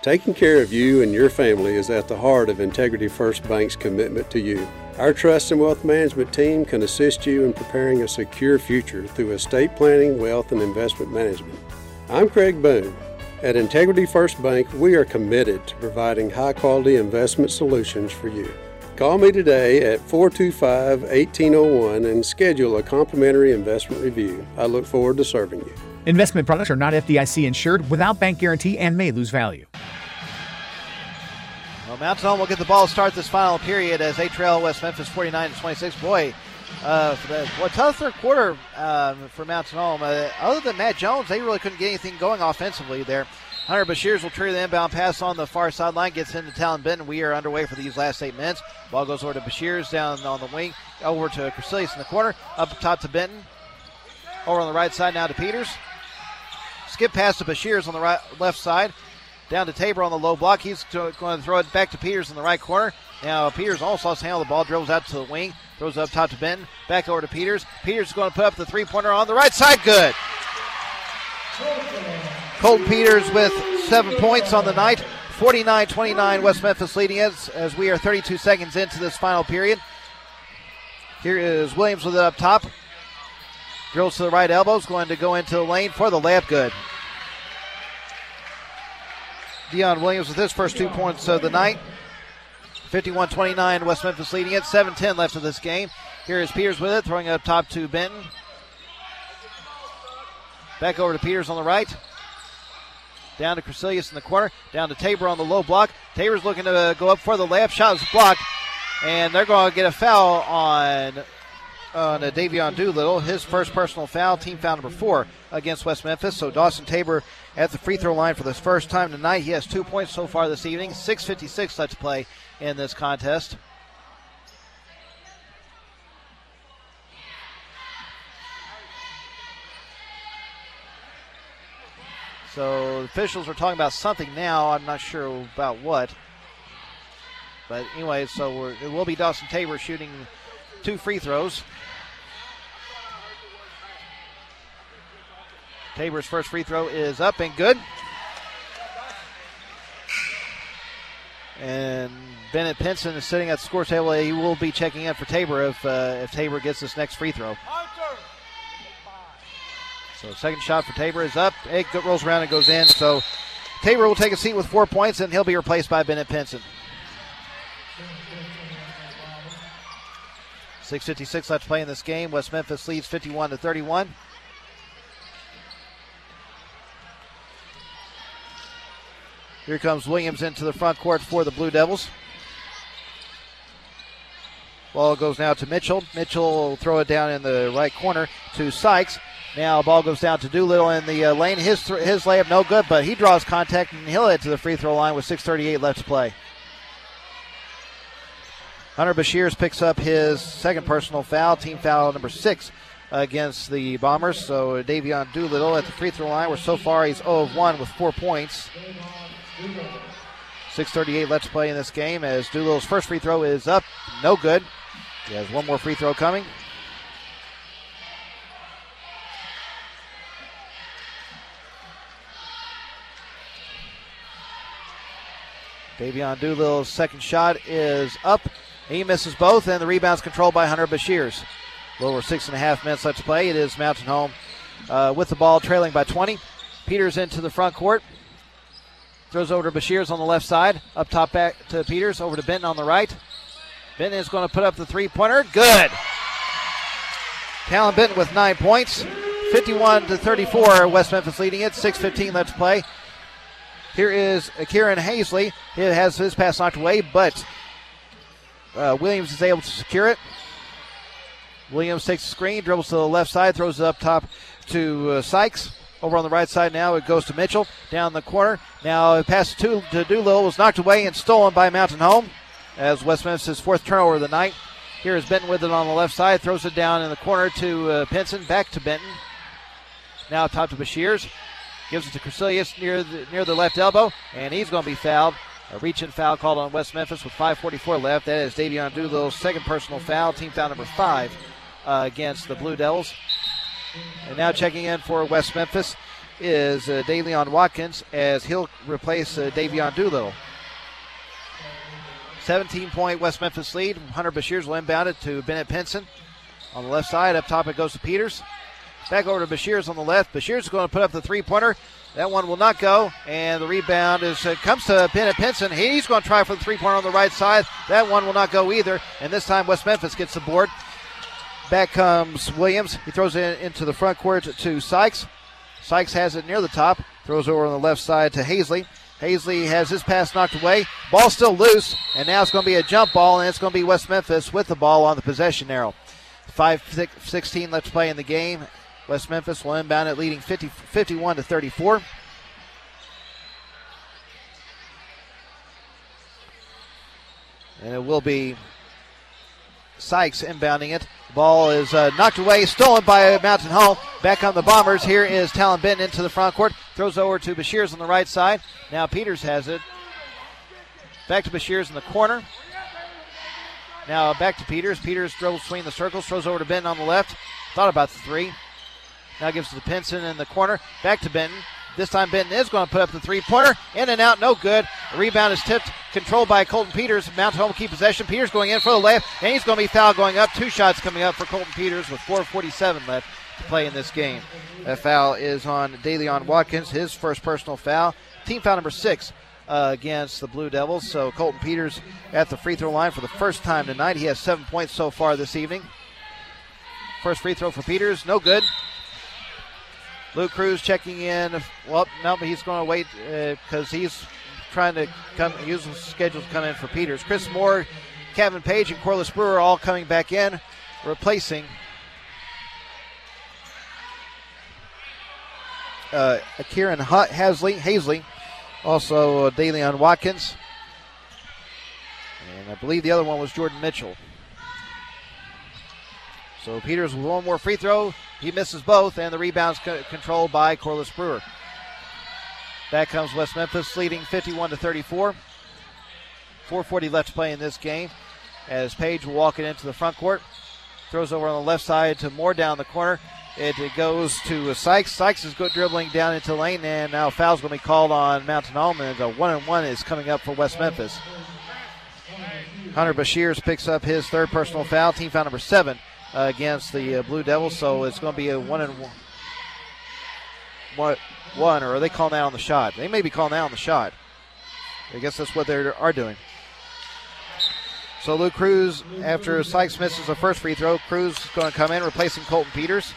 Taking care of you and your family is at the heart of Integrity First Bank's commitment to you. Our trust and wealth management team can assist you in preparing a secure future through estate planning, wealth, and investment management. I'm Craig Boone. At Integrity First Bank, we are committed to providing high-quality investment solutions for you. Call me today at 425-1801 and schedule a complimentary investment review. I look forward to serving you. Investment products are not FDIC insured, without bank guarantee, and may lose value. Well, Mountain Home will get the ball to start this final period as they trail West Memphis 49-26. Boy, tough third quarter for Mountain Home. Other than Matt Jones, they really couldn't get anything going offensively there. Hunter Bashirs will trigger the inbound pass on the far sideline, gets into Talon Benton. We are underway for these last 8 minutes. Ball goes over to Bashirs down on the wing, over to Crecilius in the corner, up top to Benton. Over on the right side now to Peters. Skip pass to Bashirs on the left side. Down to Tabor on the low block. He's going to throw it back to Peters in the right corner. Now Peters also has to handle the ball, dribbles out to the wing, throws it up top to Benton. Back over to Peters. Peters is going to put up the three-pointer on the right side. Good. Colton Peters with 7 points on the night. 49-29 West Memphis leading as we are 32 seconds into this final period. Here is Williams with it up top. Drills to the right elbow. Is going to go into the lane for the layup. Good. Dion Williams with his first 2 points of the night. 51-29 West Memphis leading it. 7:10 left of this game. Here is Peters with it, throwing it up top to Benton. Back over to Peters on the right. Down to Crecilius in the corner. Down to Tabor on the low block. Tabor's looking to go up for the layup. Shot is blocked. And they're going to get a foul on Davion Doolittle. His first personal foul, team foul number 4 against West Memphis. So Dawson Tabor at the free throw line for the first time tonight. He has 2 points so far this evening. 6:56 left to play in this contest. So the officials are talking about something now. I'm not sure about what. But anyway, so it will be Dawson Tabor shooting 2 free throws. Tabor's first free throw is up and good. And Bennett Pinson is sitting at the score table. He will be checking in for Tabor if Tabor gets this next free throw. So second shot for Tabor is up. It rolls around and goes in. So Tabor will take a seat with 4 points, and he'll be replaced by Bennett Pinson. 6:56 left to play in this game. West Memphis leads 51-31. Here comes Williams into the front court for the Blue Devils. Ball goes now to Mitchell. Mitchell will throw it down in the right corner to Sykes. Now ball goes down to Doolittle in the lane. His layup no good, but he draws contact and he'll head to the free throw line with 6:38 left to play. Hunter Bashirs picks up his second personal foul, team foul number 6 against the Bombers. So Davion Doolittle at the free throw line, where so far he's 0 of 1 with 4 points. 6:38 left to play in this game as Doolittle's first free throw is up, no good. He has one more free throw coming. Davion Doolittle's second shot is up. He misses both, and the rebound's controlled by Hunter Bashirs. A little over 6.5 minutes left to play. It is Mountain Home with the ball, trailing by 20. Peters into the front court. Throws over to Bashirs on the left side. Up top back to Peters. Over to Benton on the right. Benton is going to put up the three-pointer. Good. Talon Benton with 9 points. 51-34. West Memphis leading it. 6:15 left to play. Here is Kieran Hazley. He has his pass knocked away, but Williams is able to secure it. Williams takes the screen, dribbles to the left side, throws it up top to Sykes. Over on the right side now, it goes to Mitchell. Down the corner. Now a pass to Doolittle was knocked away and stolen by Mountain Home as West Memphis' 4th turnover of the night. Here is Benton with it on the left side. Throws it down in the corner to Pinson. Back to Benton. Now top to Bashirs. Gives it to Crecilius near the left elbow, and he's going to be fouled. A reach-in foul called on West Memphis with 5:44 left. That is Davion Doolittle's second personal foul, team foul number 5 against the Blue Devils. And now checking in for West Memphis is Davion Watkins, as he'll replace Davion Doolittle. 17-point West Memphis lead. Hunter Bashirs will inbound it to Bennett Pinson. On the left side, up top it goes to Peters. Back over to Bashirs on the left. Bashirs is going to put up the three-pointer. That one will not go, and the rebound comes to Bennett Pinson. He's going to try for the three-pointer on the right side. That one will not go either, and this time West Memphis gets the board. Back comes Williams. He throws it into the front court to Sykes. Sykes has it near the top. Throws over on the left side to Hazley. Hazley has his pass knocked away. Ball still loose, and now it's going to be a jump ball, and it's going to be West Memphis with the ball on the possession arrow. 5:16 left to play in the game. West Memphis will inbound it, leading 51-34. And it will be Sykes inbounding it. The ball is knocked away, stolen by Mountain Home. Back on the Bombers. Here is Talon Benton into the front court. Throws over to Bashirs on the right side. Now Peters has it. Back to Bashirs in the corner. Now back to Peters. Peters dribbles between the circles. Throws over to Benton on the left. Thought about the three. Now gives it to Pinson in the corner. Back to Benton. This time Benton is going to put up the three-pointer. In and out, no good. The rebound is tipped, controlled by Colton Peters. Mountain Home keep possession. Peters going in for the layup, and he's going to be fouled going up. 2 shots coming up for Colton Peters with 4:47 left to play in this game. That foul is on Davion Watkins, his first personal foul. Team foul number 6 against the Blue Devils. So Colton Peters at the free throw line for the first time tonight. He has 7 points so far this evening. First free throw for Peters, no good. Luke Cruz checking in. Well, no, but he's going to wait because he's trying to use the schedule to come in for Peters. Chris Moore, Kevin Page, and Corliss Brewer all coming back in, replacing Kieran Hazley, also Davion Watkins. And I believe the other one was Jordan Mitchell. So Peters with one more free throw. He misses both, and the rebound's controlled by Corliss Brewer. Back comes West Memphis, leading 51-34. 4:40 left to play in this game, as Page will walk it into the front court. Throws over on the left side to Moore down the corner. It goes to Sykes. Sykes is good dribbling down into the lane, and now a foul's going to be called on Mountain Home, and a 1-and-1 is coming up for West Memphis. Hunter Bashirs picks up his third personal foul, team foul number 7. Against the Blue Devils, so it's going to be a 1-and-1, or are they calling that on the shot? They may be calling that on the shot. I guess that's what they are doing. So Luke Cruz, after Sykes misses the first free throw, Cruz is going to come in, replacing Colton Peters.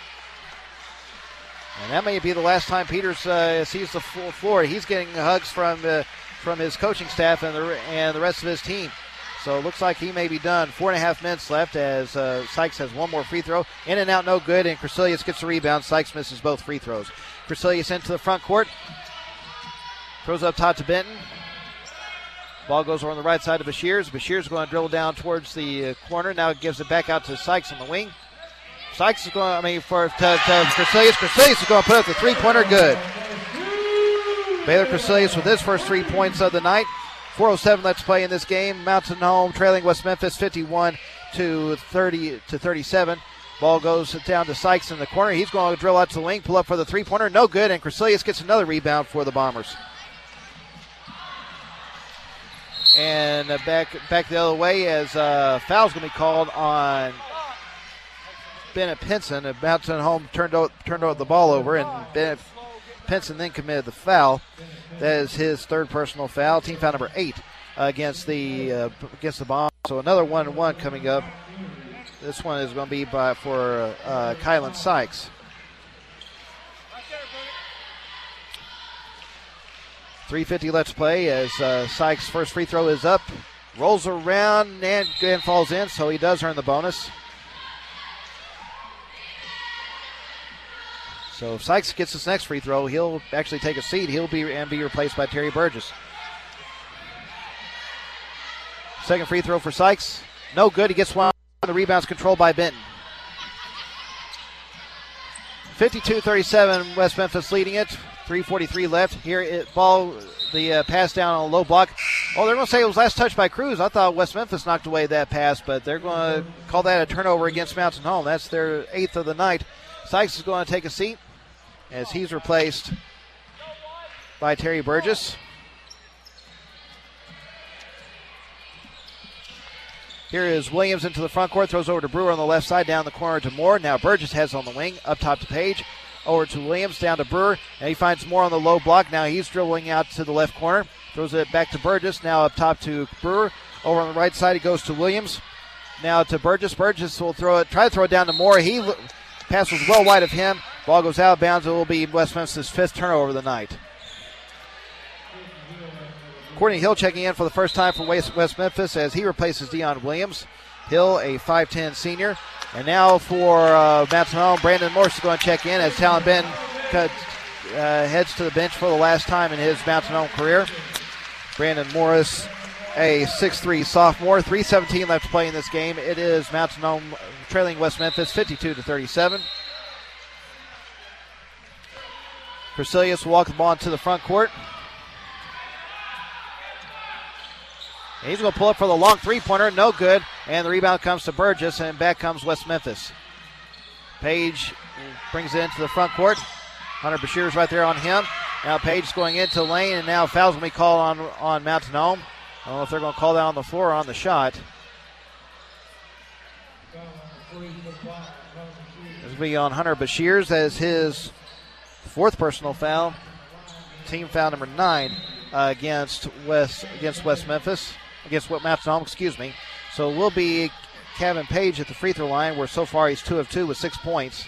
And that may be the last time Peters sees the floor. He's getting hugs from his coaching staff and the rest of his team. So it looks like he may be done. 4.5 minutes left as Sykes has one more free throw. In and out, no good, and Crecilius gets the rebound. Sykes misses both free throws. Crecilius into the front court. Throws up top to Benton. Ball goes over on the right side to Bashirs. Bashirs going to dribble down towards the corner. Now it gives it back out to Sykes on the wing. Sykes is going to Crecilius. Crecilius is going to put up the three-pointer, good. Baylor Crecilius with his first 3 points of the night. 4:07 left to play in this game. Mountain Home trailing West Memphis 51-37. Ball goes down to Sykes in the corner. He's going to drill out to the wing, pull up for the three-pointer. No good, and Crecilius gets another rebound for the Bombers. And back the other way as foul's going to be called on Bennett Pinson. Mountain Home turned the ball over, and Bennett Pinson then committed the foul. That is his third personal foul, team foul number 8 against the Bombers. So another 1-1 coming up. This one is going to be for Kylan Sykes. 3:50 left to play as Sykes' first free throw is up, rolls around and falls in, so he does earn the bonus. So if Sykes gets his next free throw, he'll actually take a seat. He'll be replaced by Terry Burgess. Second free throw for Sykes. No good. He gets one. The rebound's controlled by Benton. 52-37, West Memphis leading it. 3:43 left. Here the pass down on a low block. Oh, they're going to say it was last touched by Cruz. I thought West Memphis knocked away that pass, but they're going to call that a turnover against Mountain Home. That's their 8th of the night. Sykes is going to take a seat. as he's replaced by Terry Burgess. Here is Williams into the front court, throws over to Brewer on the left side, down the corner to Moore. Now Burgess has on the wing, up top to Page, over to Williams, down to Brewer, and he finds Moore on the low block. Now he's dribbling out to the left corner, throws it back to Burgess, now up top to Brewer. Over on the right side, he goes to Williams. Now to Burgess. Burgess will try to throw it down to Moore. Pass was well wide of him. Ball goes out of bounds. It will be West Memphis' 5th turnover of the night. Courtney Hill checking in for the first time for West Memphis as he replaces Dion Williams. Hill, a 5'10 senior. And now for Mountain Home, Brandon Morris is going to check in as Talon Ben heads to the bench for the last time in his Mountain Home career. Brandon Morris, a 6'3 sophomore. 3:17 left to play in this game. It is Mountain Home trailing West Memphis 52-37. Crecilius will walk the ball into the front court. He's going to pull up for the long three-pointer. No good. And the rebound comes to Burgess, and back comes West Memphis. Page brings it into the front court. Hunter Bashir's right there on him. Now Page going into lane, and now foul's going to be called on Mountain Home. I don't know if they're going to call that on the floor or on the shot. This will be on Hunter Bashir's as his 4th personal foul. Team foul number 9 against West Memphis. Against Mountain Home, excuse me. So it will be Kevin Page at the free throw line, where so far he's 2 of 2 with 6 points.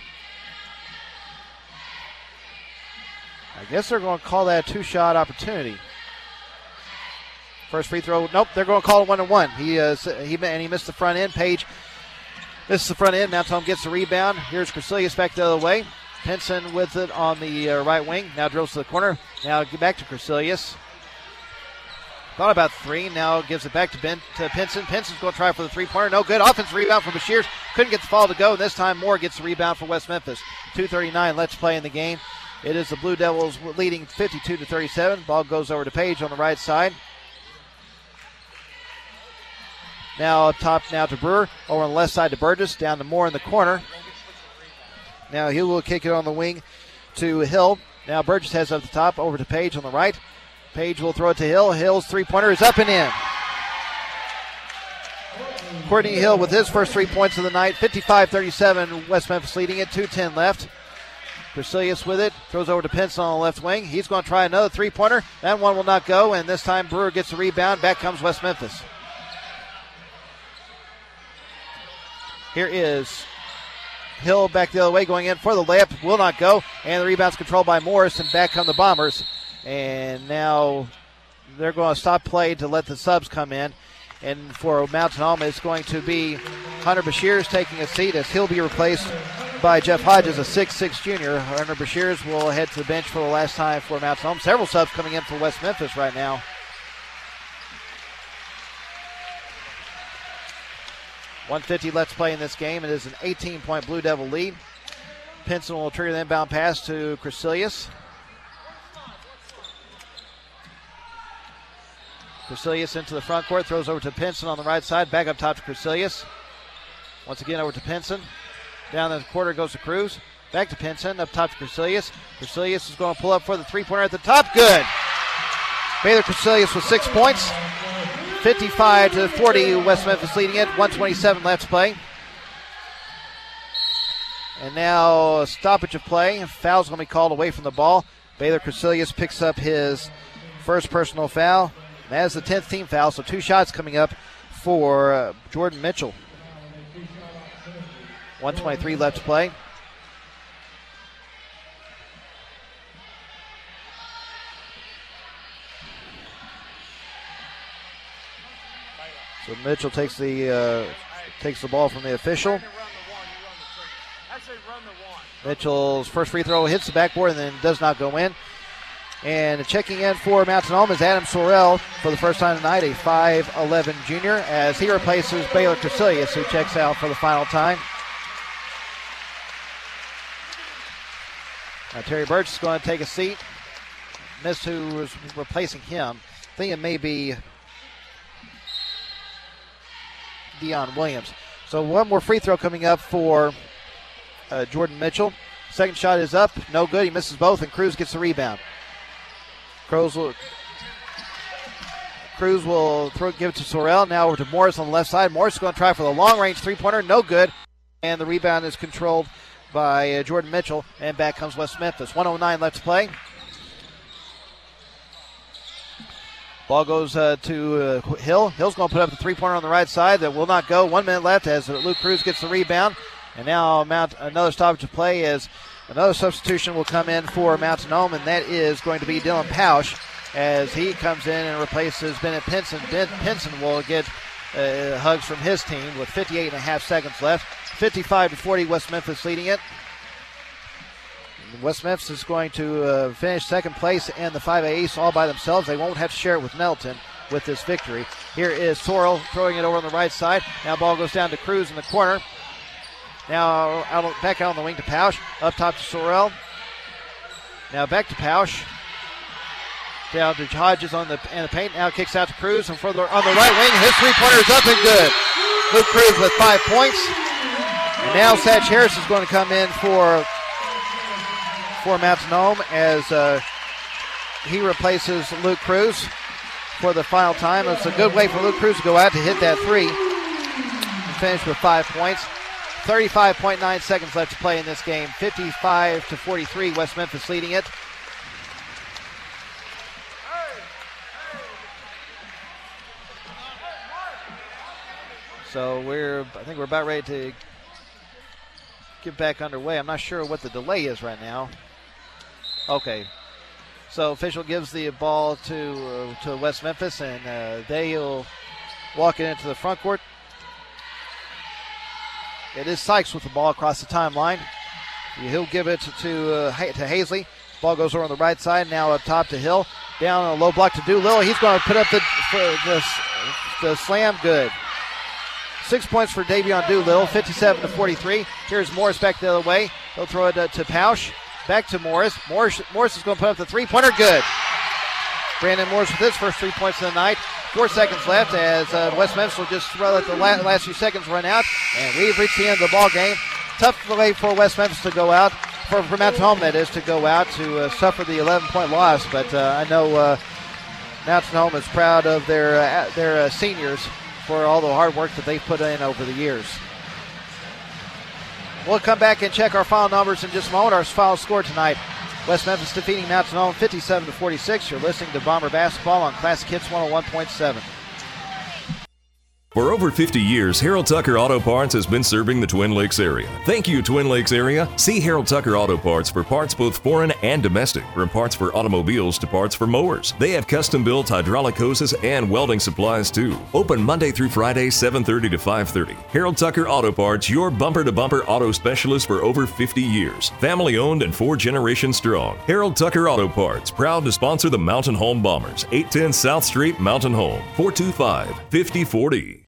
I guess they're going to call that a 2-shot opportunity. First free throw, nope, they're going to call it 1-1. He missed the front end. Page misses the front end. Mountain Home gets the rebound. Here's Crecilius back the other way. Pinson with it on the right wing. Now drills to the corner. Now get back to Crecilius. Thought about 3. Now gives it back to Pinson. Pinson's going to try for the three-pointer. No good. Offensive rebound from Bashir. Couldn't get the fall to go. This time Moore gets the rebound for West Memphis. 2:39 left to play in the game. It is the Blue Devils leading 52-37. Ball goes over to Page on the right side. Now up top now to Brewer. Over on the left side to Burgess. Down to Moore in the corner. Now he will kick it on the wing to Hill. Now Burgess has up the top. Over to Page on the right. Page will throw it to Hill. Hill's three-pointer is up and in. Courtney Hill with his first 3 points of the night. 55-37, West Memphis leading it. 2:10 left. Crecilius with it. Throws over to Pinson on the left wing. He's going to try another three-pointer. That one will not go, and this time Brewer gets the rebound. Back comes West Memphis. Here is Hill back the other way, going in for the layup. Will not go, and the rebound's controlled by Morris, and back come the Bombers. And now they're going to stop play to let the subs come in. And for Mountain Home, it's going to be Hunter Bashir's taking a seat as he'll be replaced by Jeff Hodges, a 6'6 junior. Hunter Bashir's will head to the bench for the last time for Mountain Home. Several subs coming in for West Memphis right now. .150 left to play in this game. It is an 18-point Blue Devil lead. Pinson will trigger the inbound pass to Crecilius. Crecilius into the front court, throws over to Pinson on the right side, back up top to Crecilius. Once again over to Pinson. Down the quarter goes to Cruz. Back to Pinson, up top to Crecilius. Crecilius is going to pull up for the three-pointer at the top. Good. Baylor Crecilius with 6 points. 55-40, West Memphis leading it. 1:27 left to play. And now a stoppage of play. Foul's going to be called away from the ball. Baylor Crecilius picks up his first personal foul. That is the 10th team foul, so 2 shots coming up for Jordan Mitchell. 1:23 left to play. So Mitchell takes the ball from the official. Mitchell's first free throw hits the backboard and then does not go in. And checking in for Mountain Home is Adam Sorrell for the first time tonight, a 5'11 junior, as he replaces Baylor Crecilius, who checks out for the final time. Now Terry Burgess is going to take a seat. Missed who was replacing him. I think it may be Dion Williams. So one more free throw coming up for Jordan Mitchell. Second shot is up. No good. He misses both, and Cruz gets the rebound. Cruz will give it to Sorrell. Now over to Morris on the left side. Morris is going to try for the long-range three-pointer. No good. And the rebound is controlled by Jordan Mitchell. And back comes West Memphis. 1:09 left to play. Ball goes to Hill. Hill's going to put up the three-pointer on the right side. That will not go. 1 minute left as Luke Cruz gets the rebound. And now another stoppage of play as another substitution will come in for Mountain Home, and that is going to be Dylan Pausch as he comes in and replaces Bennett Pinson. Pinson will get hugs from his team with 58.5 seconds left. 55-40, West Memphis leading it. West Memphis is going to finish second place in the 5A East all by themselves. They won't have to share it with Nettleton with this victory. Here is Sorrell throwing it over on the right side. Now ball goes down to Cruz in the corner. Now back out on the wing to Pausch. Up top to Sorrell. Now back to Pausch. Down to Hodges in the paint. Now kicks out to Cruz and further on the right wing. His three-pointer is up and good. Luke Cruz with 5 points. And now Satch Harris is going to come in for Mountain Home as he replaces Luke Cruz for the final time. It's a good way for Luke Cruz to go out to hit that three and finish with 5 points. 35.9 seconds left to play in this game. 55-43, West Memphis leading it. So I think we're about ready to get back underway. I'm not sure what the delay is right now. Okay. So official gives the ball to West Memphis, and they'll walk it into the front court. It is Sykes with the ball across the timeline. He'll give it to Hazley. Ball goes over on the right side. Now up top to Hill. Down on a low block to Doolittle. He's going to put up the slam. Good. 6 points for Davion Doolittle. 57-43. Here's Morris back the other way. He'll throw it to Pausch. Back to Morris. Morris is going to put up the three-pointer. Good. Brandon Morris with his first 3 points of the night. 4 seconds left as West Memphis will just let the last few seconds run out. And we've reached the end of the ball game. Tough way for West Memphis to go out, for Mountain Home that is, to go out to suffer the 11-point loss. But I know Mountain Home is proud of their seniors for all the hard work that they've put in over the years. We'll come back and check our final numbers in just a moment. Our final score tonight: West Memphis defeating Mountain Home 57-46. You're listening to Bomber Basketball on Classic Hits 101.7. For over 50 years, Harold Tucker Auto Parts has been serving the Twin Lakes area. Thank you, Twin Lakes area. See Harold Tucker Auto Parts for parts both foreign and domestic, from parts for automobiles to parts for mowers. They have custom-built hydraulic hoses and welding supplies, too. Open Monday through Friday, 7:30 to 5:30. Harold Tucker Auto Parts, your bumper-to-bumper auto specialist for over 50 years. Family-owned and 4 generations strong. Harold Tucker Auto Parts, proud to sponsor the Mountain Home Bombers. 810 South Street, Mountain Home. 425-5040.